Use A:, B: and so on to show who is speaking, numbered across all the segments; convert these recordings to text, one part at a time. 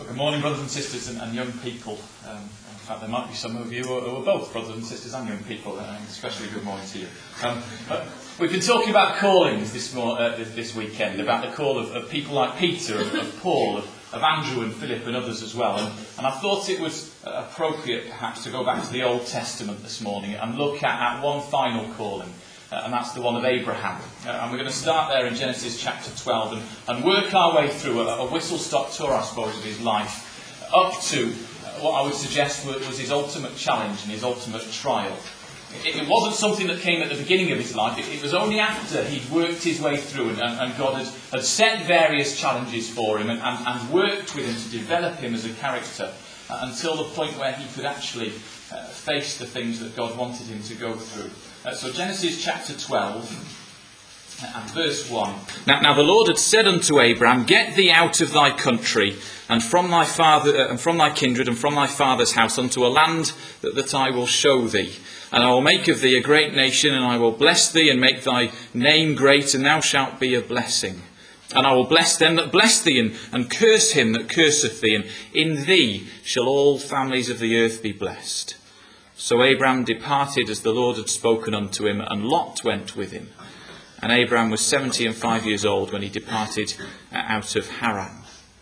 A: Good morning, brothers and sisters and young people. In fact, there might be some of you who are both brothers and sisters and young people, and especially good morning to you. We've been talking about callings this weekend, about the call of people like Peter, of Paul, of Andrew and Philip and others as well. And I thought it was appropriate perhaps to go back to the Old Testament this morning and look at one final calling. And that's the one of Abraham. And we're going to start there in Genesis chapter 12 and work our way through a whistle-stop tour, I suppose, of his life, up to what I would suggest was his ultimate challenge and his ultimate trial. It wasn't something that came at the beginning of his life. It was only after he'd worked his way through and God had set various challenges for him and worked with him to develop him as a character until the point where he could actually face the things that God wanted him to go through. So Genesis chapter 12 and verse 1. Now the Lord had said unto Abraham, Get thee out of thy country, and from thy father, and from thy kindred, and from thy father's house, unto a land that I will show thee. And I will make of thee a great nation, and I will bless thee, and make thy name great, and thou shalt be a blessing. And I will bless them that bless thee, and curse him that curseth thee, and in thee shall all families of the earth be blessed. So Abraham departed as the Lord had spoken unto him, and Lot went with him. And Abraham was 75 years old when he departed out of Haran.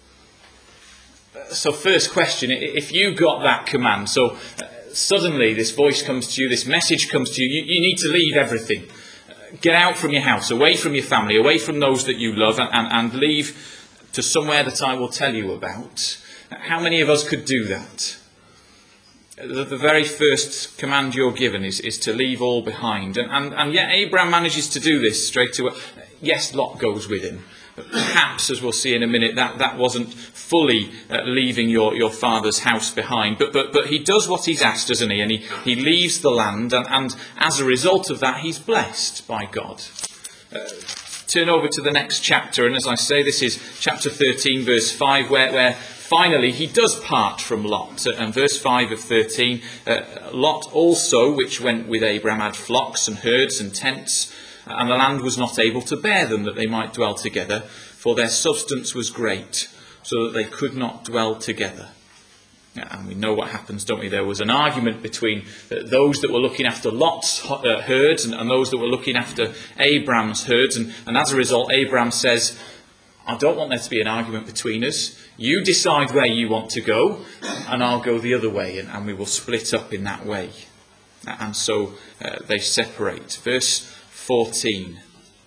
A: So first question, if you got that command, so suddenly this voice comes to you, this message comes to you, you need to leave everything. Get out from your house, away from your family, away from those that you love, and leave to somewhere that I will tell you about. How many of us could do that? The very first command you're given is to leave all behind. And yet Abraham manages to do this straight away. Yes, Lot goes with him. But perhaps, as we'll see in a minute, that wasn't fully leaving your father's house behind. But he does what he's asked, doesn't he? And he leaves the land. And as a result of that, he's blessed by God. Turn over to the next chapter. And as I say, this is chapter 13, verse 5, where finally, he does part from Lot. And verse 5 of 13, Lot also, which went with Abraham, had flocks and herds and tents, and the land was not able to bear them, that they might dwell together, for their substance was great, so that they could not dwell together. And we know what happens, don't we? There was an argument between those that were looking after Lot's herds and those that were looking after Abraham's herds. And as a result, Abraham says, I don't want there to be an argument between us. You decide where you want to go, and I'll go the other way, and we will split up in that way. And so they separate. Verse 14.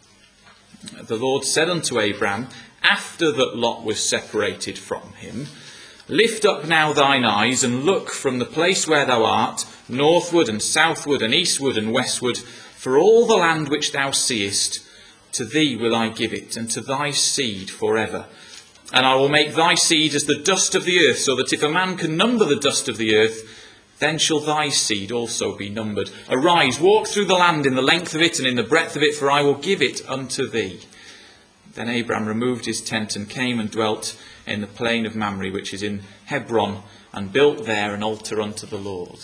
A: The Lord said unto Abraham, after that Lot was separated from him, Lift up now thine eyes, and look from the place where thou art, northward and southward and eastward and westward, for all the land which thou seest, to thee will I give it, and to thy seed forever. And I will make thy seed as the dust of the earth, so that if a man can number the dust of the earth, then shall thy seed also be numbered. Arise, walk through the land in the length of it and in the breadth of it, for I will give it unto thee. Then Abraham removed his tent and came and dwelt in the plain of Mamre, which is in Hebron, and built there an altar unto the Lord.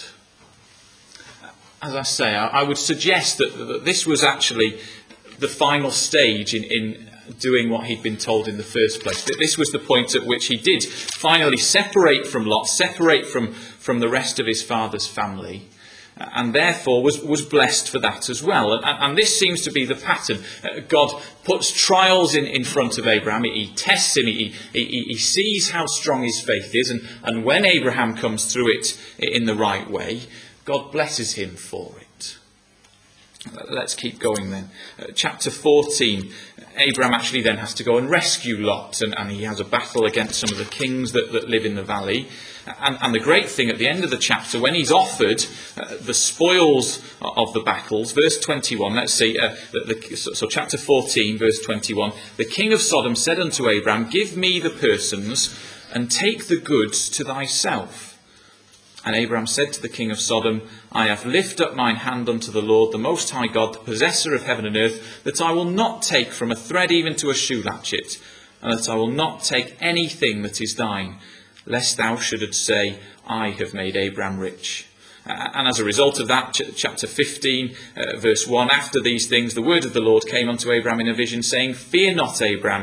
A: As I say, I would suggest that this was actually the final stage in doing what he'd been told in the first place. That this was the point at which he did finally separate from Lot, separate from the rest of his father's family, and therefore was blessed for that as well. And this seems to be the pattern. God puts trials in front of Abraham. He tests him. He sees how strong his faith is. And when Abraham comes through it in the right way, God blesses him for it. Let's keep going then. Chapter 14. Abraham actually then has to go and rescue Lot. And he has a battle against some of the kings that live in the valley. And the great thing at the end of the chapter, when he's offered the spoils of the battles, verse 21, let's see, so chapter 14, verse 21, the king of Sodom said unto Abraham, Give me the persons, and take the goods to thyself. And Abraham said to the king of Sodom, I have lifted up mine hand unto the Lord, the Most High God, the possessor of heaven and earth, that I will not take from a thread even to a shoe latchet, and that I will not take anything that is thine, lest thou shouldest say, I have made Abraham rich. And as a result of that, chapter 15, verse 1, after these things, the word of the Lord came unto Abraham in a vision, saying, Fear not, Abraham,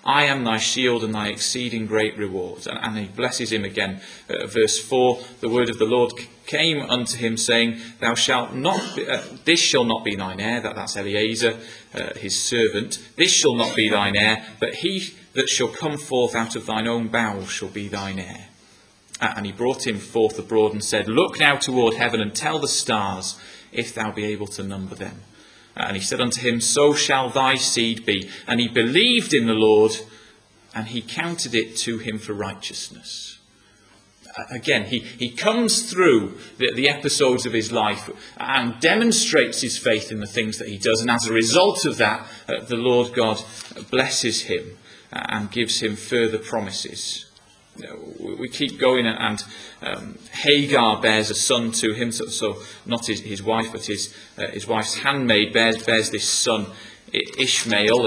A: I am thy shield and thy exceeding great reward. And he blesses him again. Verse 4, the word of the Lord came unto him, saying, Thou shalt not, this shall not be thine heir. That's Eliezer, his servant. This shall not be thine heir, but he that shall come forth out of thine own bowels shall be thine heir. And he brought him forth abroad and said, Look now toward heaven and tell the stars, if thou be able to number them. And he said unto him, So shall thy seed be. And he believed in the Lord, and he counted it to him for righteousness. Again, he comes through the episodes of his life and demonstrates his faith in the things that he does. And as a result of that, the Lord God blesses him and gives him further promises. We keep going, and Hagar bears a son to him, so not his wife, but his wife's handmaid bears this son Ishmael,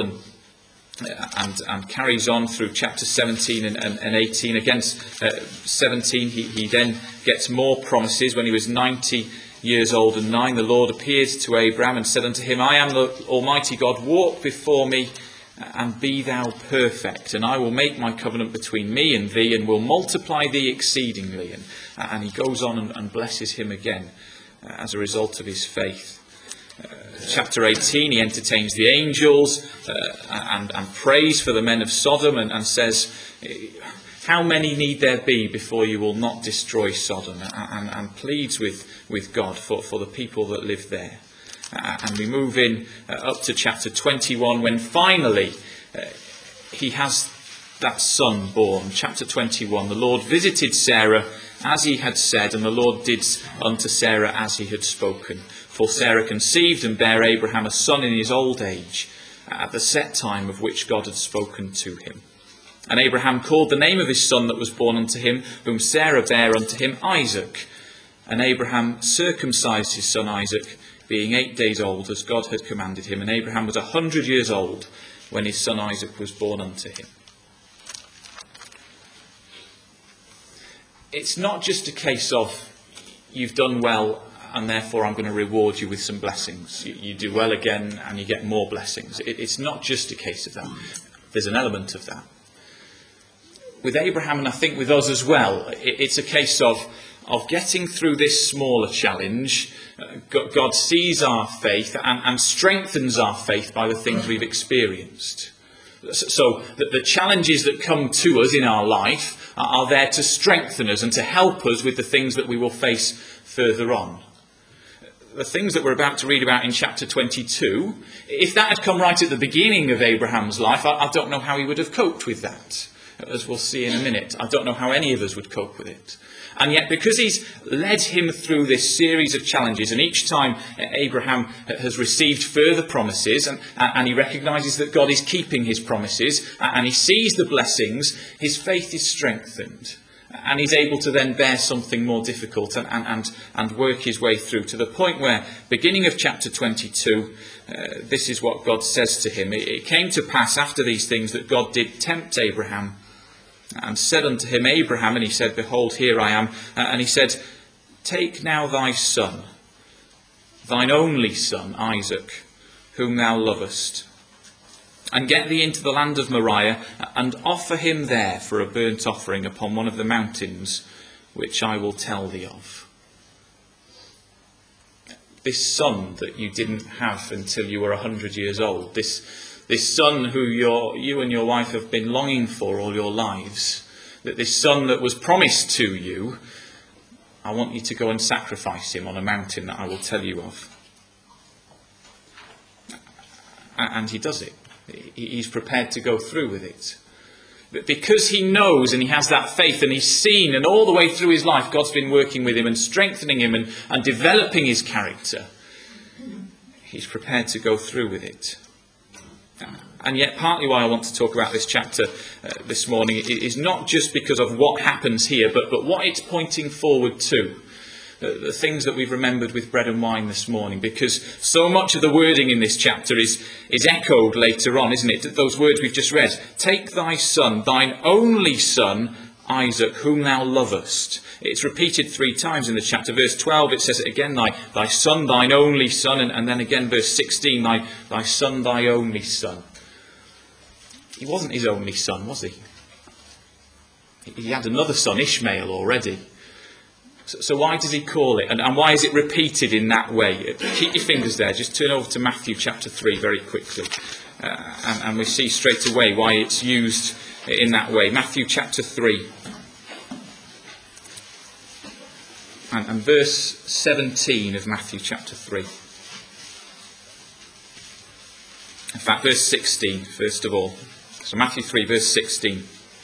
A: and carries on through chapter 17 and 18. Against 17, he then gets more promises. When he was 90 years old and 9, the Lord appeared to Abraham and said unto him, I am the Almighty God, walk before me and be thou perfect, and I will make my covenant between me and thee, and will multiply thee exceedingly. And he goes on and blesses him again as a result of his faith. Chapter 18, he entertains the angels and prays for the men of Sodom, and says, how many need there be before you will not destroy Sodom? And pleads with God for the people that live there. And we move in up to chapter 21, when finally he has that son born. Chapter 21, the Lord visited Sarah as he had said, and the Lord did unto Sarah as he had spoken. For Sarah conceived and bare Abraham a son in his old age, at the set time of which God had spoken to him. And Abraham called the name of his son that was born unto him, whom Sarah bare unto him, Isaac. And Abraham circumcised his son Isaac, being 8 days old, as God had commanded him. And Abraham was 100 years old when his son Isaac was born unto him. It's not just a case of, you've done well and therefore I'm going to reward you with some blessings. You do well again and you get more blessings. It's not just a case of that. There's an element of that. With Abraham, and I think with us as well, it's a case of getting through this smaller challenge. God sees our faith and strengthens our faith by the things we've experienced. So that the challenges that come to us in our life are there to strengthen us and to help us with the things that we will face further on. The things that we're about to read about in chapter 22, if that had come right at the beginning of Abraham's life, I don't know how he would have coped with that. As we'll see in a minute, I don't know how any of us would cope with it. And yet, because he's led him through this series of challenges, and each time Abraham has received further promises, and he recognises that God is keeping his promises, and he sees the blessings, his faith is strengthened. And he's able to then bear something more difficult and work his way through, to the point where, beginning of chapter 22, this is what God says to him. It came to pass after these things that God did tempt Abraham, and said unto him, Abraham, and he said, Behold, here I am. And he said, Take now thy son, thine only son, Isaac, whom thou lovest, and get thee into the land of Moriah, and offer him there for a burnt offering upon one of the mountains, which I will tell thee of. This son that you didn't have until you were 100 years old, this son who you and your wife have been longing for all your lives, that this son that was promised to you, I want you to go and sacrifice him on a mountain that I will tell you of. And he does it. He's prepared to go through with it. But because he knows and he has that faith, and he's seen, and all the way through his life God's been working with him and strengthening him and developing his character, he's prepared to go through with it. And yet partly why I want to talk about this chapter this morning is not just because of what happens here, but what it's pointing forward to. The things that we've remembered with bread and wine this morning, because so much of the wording in this chapter is echoed later on, isn't it? Those words we've just read. Take thy son, thine only son, Isaac, whom thou lovest. It's repeated 3 times in the chapter. Verse 12, it says it again, thy son, thine only son, and then again verse 16, thy son, thy only son. He wasn't his only son, was he? He had another son, Ishmael, already. So why does he call it? And why is it repeated in that way? Keep your fingers there. Just turn over to Matthew chapter 3 very quickly. And we see straight away why it's used in that way. Matthew chapter 3. And verse 17 of Matthew chapter 3. In fact, verse 16, first of all. So Matthew 3, verse 16.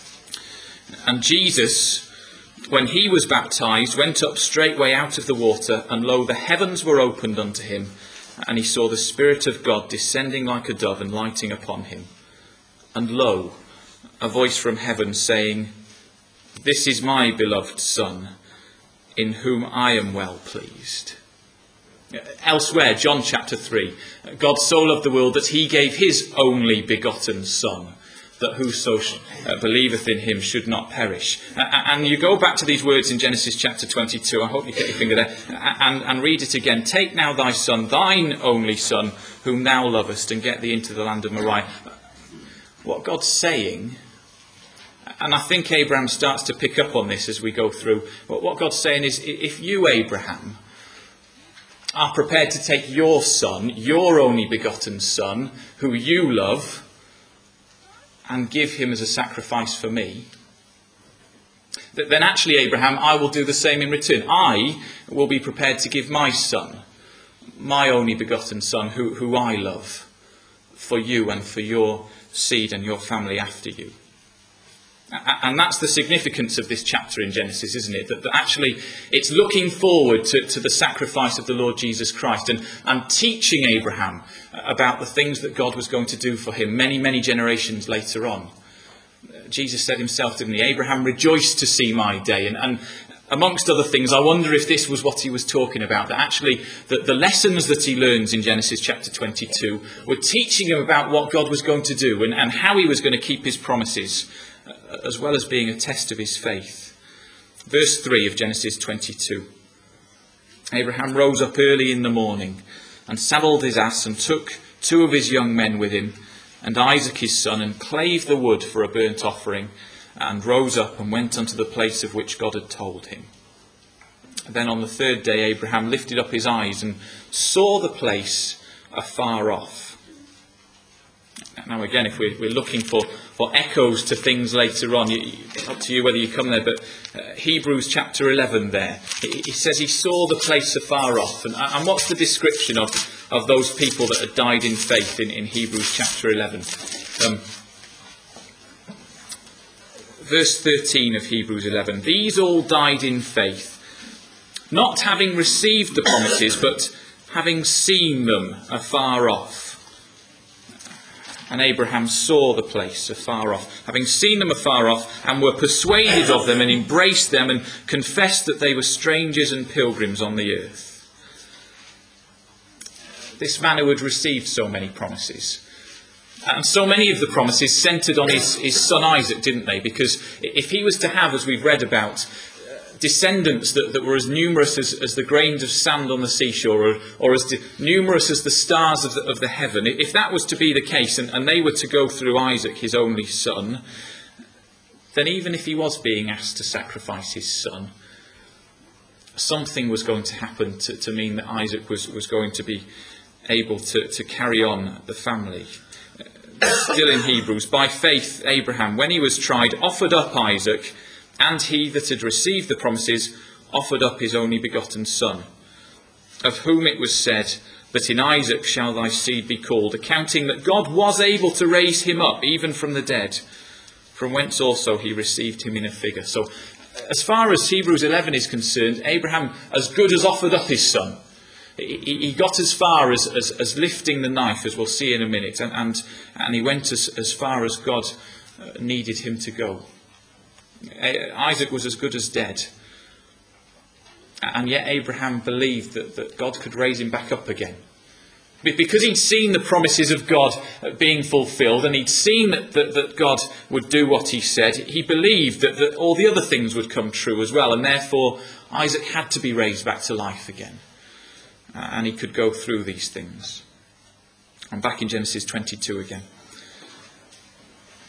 A: And Jesus, when he was baptized, went up straightway out of the water, and lo, the heavens were opened unto him, and he saw the Spirit of God descending like a dove and lighting upon him. And lo, a voice from heaven saying, This is my beloved Son, in whom I am well pleased. Elsewhere, John chapter 3, God so loved the world that he gave his only begotten Son, that whoso believeth in him should not perish. And you go back to these words in Genesis chapter 22, I hope you get your finger there, and read it again. Take now thy son, thine only son, whom thou lovest, and get thee into the land of Moriah. What God's saying, and I think Abraham starts to pick up on this as we go through, but what God's saying is, if you, Abraham, are prepared to take your son, your only begotten son, who you love, and give him as a sacrifice for me, then actually, Abraham, I will do the same in return. I will be prepared to give my son, my only begotten son, who I love, for you and for your seed and your family after you. And that's the significance of this chapter in Genesis, isn't it? That actually it's looking forward to the sacrifice of the Lord Jesus Christ and teaching Abraham about the things that God was going to do for him many, many generations later on. Jesus said himself, didn't he? Abraham rejoiced to see my day. And amongst other things, I wonder if this was what he was talking about. That actually the lessons that he learns in Genesis chapter 22 were teaching him about what God was going to do and how he was going to keep his promises, as well as being a test of his faith. Verse 3 of Genesis 22. Abraham rose up early in the morning and saddled his ass and took 2 of his young men with him and Isaac his son, and clave the wood for a burnt offering, and rose up and went unto the place of which God had told him. Then on the 3rd day Abraham lifted up his eyes and saw the place afar off. Now again, if we're looking for echoes to things later on, up to you whether you come there, but Hebrews chapter 11 there, he says he saw the place afar off. And what's the description of those people that had died in faith in Hebrews chapter 11? Verse 13 of Hebrews 11, these all died in faith, not having received the promises, but having seen them afar off. And Abraham saw the place afar off, having seen them afar off, and were persuaded of them, and embraced them, and confessed that they were strangers and pilgrims on the earth. This man who had received so many promises, and so many of the promises centred on his son Isaac, didn't they? Because if he was to have, as we've read about, descendants that were as numerous as the grains of sand on the seashore, or as numerous as the stars of the heaven, if that was to be the case, and they were to go through Isaac, his only son, then even if he was being asked to sacrifice his son, something was going to happen to mean that Isaac was going to be able to carry on the family. Still in Hebrews, by faith Abraham, when he was tried, offered up Isaac, and he that had received the promises offered up his only begotten son, of whom it was said, that in Isaac shall thy seed be called, accounting that God was able to raise him up even from the dead, from whence also he received him in a figure. So as far as Hebrews 11 is concerned, Abraham as good as offered up his son. He got as far as lifting the knife, as we'll see in a minute, and he went as far as God needed him to go. Isaac was as good as dead. And yet Abraham believed that God could raise him back up again. Because he'd seen the promises of God being fulfilled, and he'd seen that God would do what he said, he believed that all the other things would come true as well. And therefore Isaac had to be raised back to life again. And he could go through these things. I'm back in Genesis 22 again.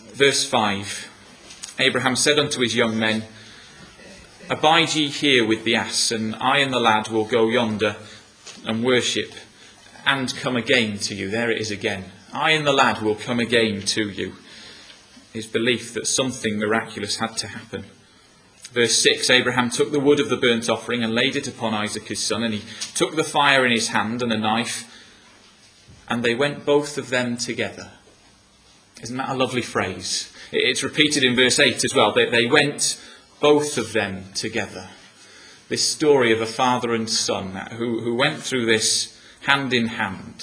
A: Verse 5. Abraham said unto his young men, Abide ye here with the ass, and I and the lad will go yonder and worship, and come again to you. There it is again. I and the lad will come again to you. His belief that something miraculous had to happen. Verse 6, Abraham took the wood of the burnt offering and laid it upon Isaac his son, and he took the fire in his hand and a knife, and they went both of them together. Isn't that a lovely phrase? It's repeated in verse 8 as well. They went both of them together. This story of a father and son who went through this hand in hand.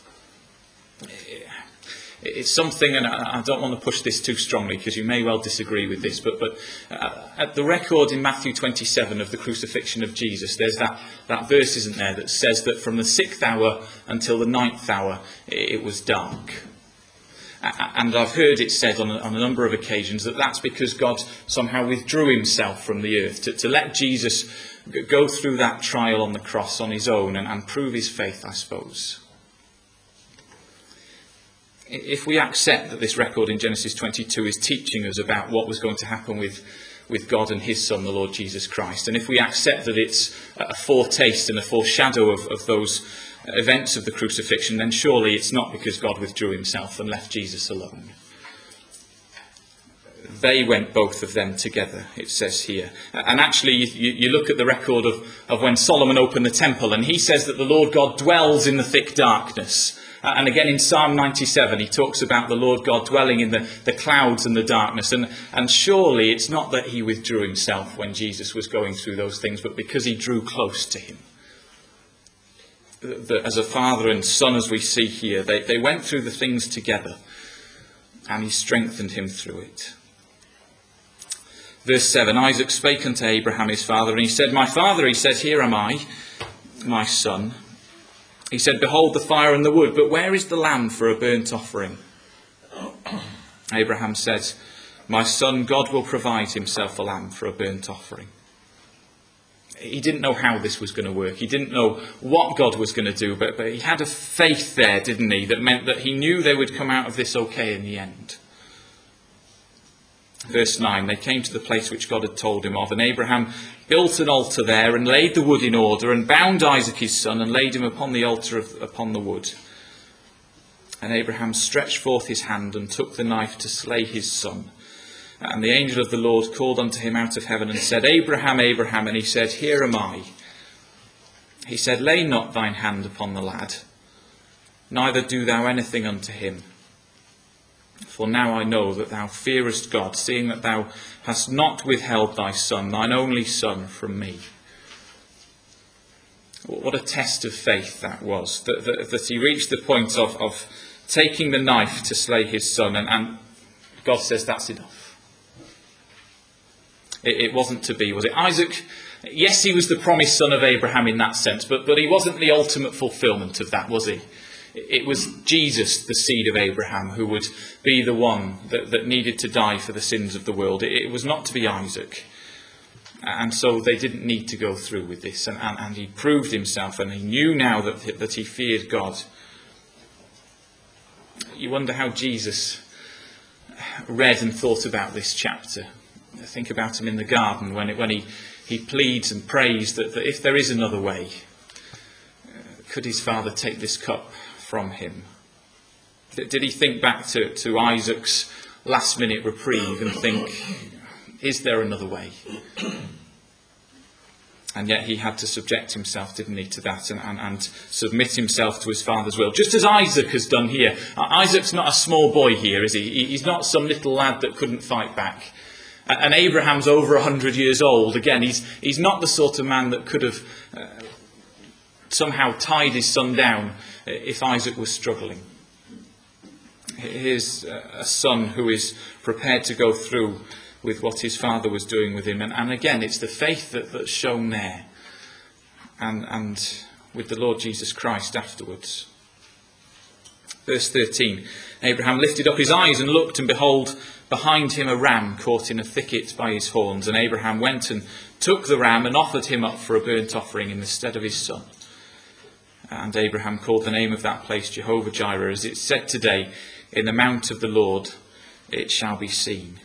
A: It's something, and I don't want to push this too strongly because you may well disagree with this, but at the record in Matthew 27 of the crucifixion of Jesus, there's that verse, isn't there, that says that from the 6th hour until the 9th hour it was dark. And I've heard it said on a number of occasions that that's because God somehow withdrew himself from the earth to let Jesus go through that trial on the cross on his own and prove his faith, I suppose. If we accept that this record in Genesis 22 is teaching us about what was going to happen with God and his Son, the Lord Jesus Christ, and if we accept that it's a foretaste and a foreshadow of those events of the crucifixion, then surely it's not because God withdrew himself and left Jesus alone. They went both of them together, it says here. And actually, you look at the record of when Solomon opened the temple, and he says that the Lord God dwells in the thick darkness. And again in Psalm 97, he talks about the Lord God dwelling in the clouds and the darkness. And surely it's not that he withdrew himself when Jesus was going through those things, but because he drew close to him. As a father and son, as we see here, they went through the things together, and he strengthened him through it. Verse 7, Isaac spake unto Abraham his father, and he said, My father, he said, Here am I, my son. He said, Behold the fire and the wood, but where is the lamb for a burnt offering? Abraham said, My son, God will provide himself a lamb for a burnt offering. He didn't know how this was going to work. He didn't know what God was going to do, but he had a faith there, didn't he, that meant that he knew they would come out of this okay in the end. Verse 9, they came to the place which God had told him of, and Abraham built an altar there and laid the wood in order and bound Isaac his son and laid him upon the altar upon the wood. And Abraham stretched forth his hand and took the knife to slay his son. And the angel of the Lord called unto him out of heaven and said, Abraham, Abraham. And he said, Here am I. He said, Lay not thine hand upon the lad, neither do thou anything unto him. For now I know that thou fearest God, seeing that thou hast not withheld thy son, thine only son, from me. What a test of faith that was, that he reached the point of taking the knife to slay his son, and God says that's enough. It wasn't to be, was it? Isaac, yes, he was the promised son of Abraham in that sense, but he wasn't the ultimate fulfillment of that, was he? It was Jesus, the seed of Abraham, who would be the one that needed to die for the sins of the world. It was not to be Isaac. And so they didn't need to go through with this. And he proved himself, and he knew now that he feared God. You wonder how Jesus read and thought about this chapter. Think about him in the garden when he pleads and prays that if there is another way, could his father take this cup from him? Did he think back to Isaac's last minute reprieve and think, is there another way? And yet he had to subject himself, didn't he, to that and submit himself to his father's will, just as Isaac has done here. Isaac's not a small boy here, is he? He's not some little lad that couldn't fight back. And Abraham's over 100 years old. Again, he's not the sort of man that could have somehow tied his son down if Isaac was struggling. Here's a son who is prepared to go through with what his father was doing with him. And again, it's the faith that's shown there. And with the Lord Jesus Christ afterwards. Verse 13, Abraham lifted up his eyes and looked, and behold, behind him a ram caught in a thicket by his horns. And Abraham went and took the ram and offered him up for a burnt offering in the stead of his son. And Abraham called the name of that place Jehovah Jireh, as it's said today, in the mount of the Lord it shall be seen.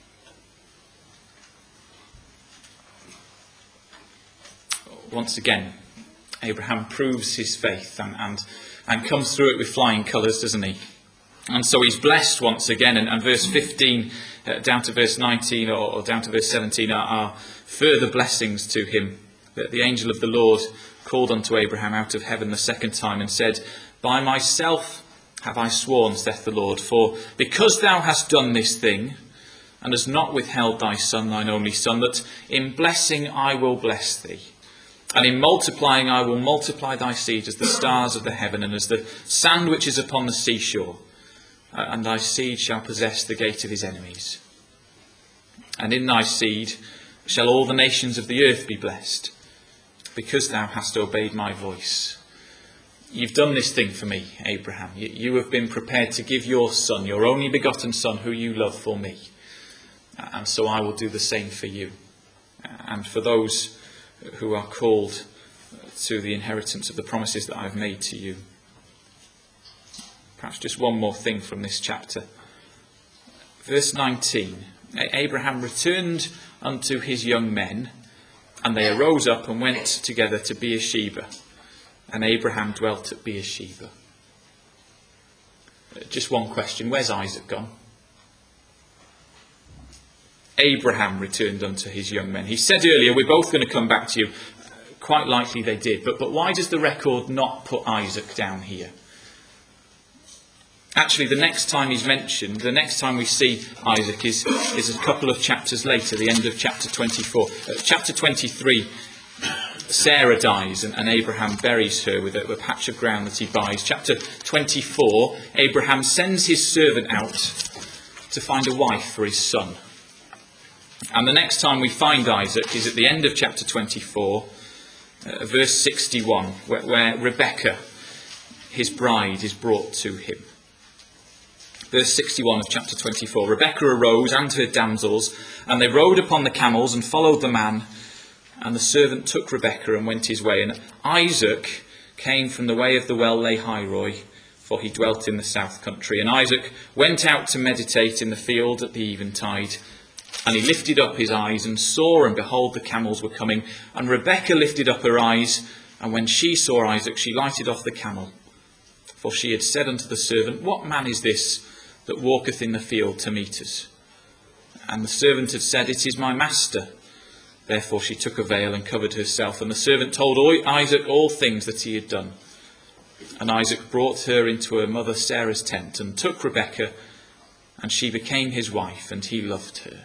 A: Once again, Abraham proves his faith and comes through it with flying colours, doesn't he? And so he's blessed once again, and verse 15 down to verse 19 or down to verse 17 are further blessings to him. That the angel of the Lord called unto Abraham out of heaven the second time and said, By myself have I sworn, saith the Lord, for because thou hast done this thing, and hast not withheld thy son, thine only son, that in blessing I will bless thee, and in multiplying I will multiply thy seed as the stars of the heaven, and as the sand which is upon the seashore, and thy seed shall possess the gate of his enemies. And in thy seed shall all the nations of the earth be blessed, because thou hast obeyed my voice. You've done this thing for me, Abraham. You have been prepared to give your son, your only begotten son, who you love, for me. And so I will do the same for you. And for those who are called to the inheritance of the promises that I've made to you. Perhaps just one more thing from this chapter. Verse 19. Abraham returned unto his young men, and they arose up and went together to Beersheba. And Abraham dwelt at Beersheba. Just one question. Where's Isaac gone? Abraham returned unto his young men. He said earlier, we're both going to come back to you. Quite likely they did. But why does the record not put Isaac down here? Actually, the next time he's mentioned, the next time we see Isaac is a couple of chapters later, the end of chapter 24. Chapter 23, Sarah dies and Abraham buries her with a patch of ground that he buys. Chapter 24, Abraham sends his servant out to find a wife for his son. And the next time we find Isaac is at the end of chapter 24, verse 61, where Rebekah, his bride, is brought to him. Verse 61 of chapter 24. Rebekah arose and her damsels, and they rode upon the camels and followed the man. And the servant took Rebekah and went his way. And Isaac came from the way of the well Lahairoi, for he dwelt in the south country. And Isaac went out to meditate in the field at the eventide. And he lifted up his eyes and saw, and behold, the camels were coming. And Rebekah lifted up her eyes, and when she saw Isaac, she lighted off the camel. For she had said unto the servant, What man is this that walketh in the field to meet us? And the servant had said, It is my master. Therefore she took a veil and covered herself. And the servant told Isaac all things that he had done. And Isaac brought her into her mother Sarah's tent, and took Rebekah, and she became his wife, and he loved her.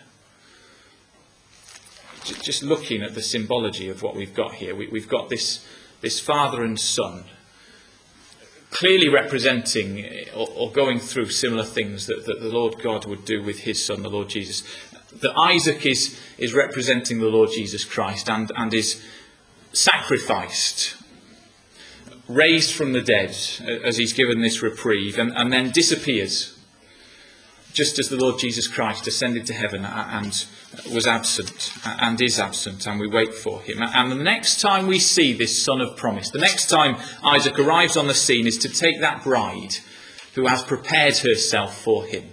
A: Just looking at the symbology of what we've got here, we've got this father and son, clearly representing or going through similar things that the Lord God would do with his son, the Lord Jesus. That Isaac is representing the Lord Jesus Christ and is sacrificed, raised from the dead as he's given this reprieve, and then disappears, just as the Lord Jesus Christ ascended to heaven and was absent and is absent, and we wait for him. And the next time we see this son of promise, the next time Isaac arrives on the scene, is to take that bride who has prepared herself for him.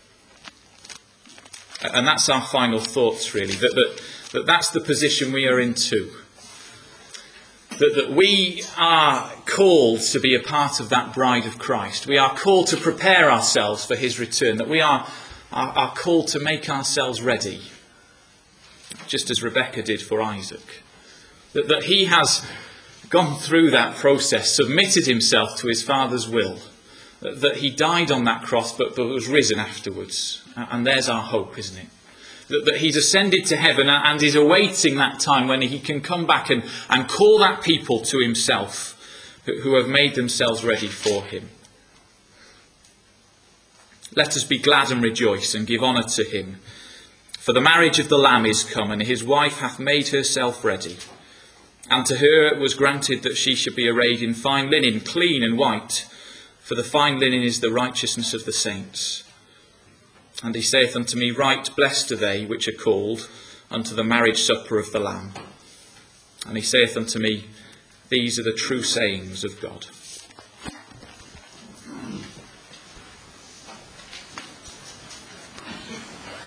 A: And that's our final thoughts, really, that's the position we are in too. That we are called to be a part of that bride of Christ. We are called to prepare ourselves for his return. That we are called to make ourselves ready, just as Rebekah did for Isaac. That he has gone through that process, submitted himself to his Father's will. That he died on that cross but was risen afterwards. And there's our hope, isn't it? That he's ascended to heaven and is awaiting that time when he can come back and call that people to himself who have made themselves ready for him. Let us be glad and rejoice and give honour to him. For the marriage of the Lamb is come, and his wife hath made herself ready. And to her it was granted that she should be arrayed in fine linen, clean and white. For the fine linen is the righteousness of the saints. And he saith unto me, Right blessed are they which are called unto the marriage supper of the Lamb. And he saith unto me, These are the true sayings of God.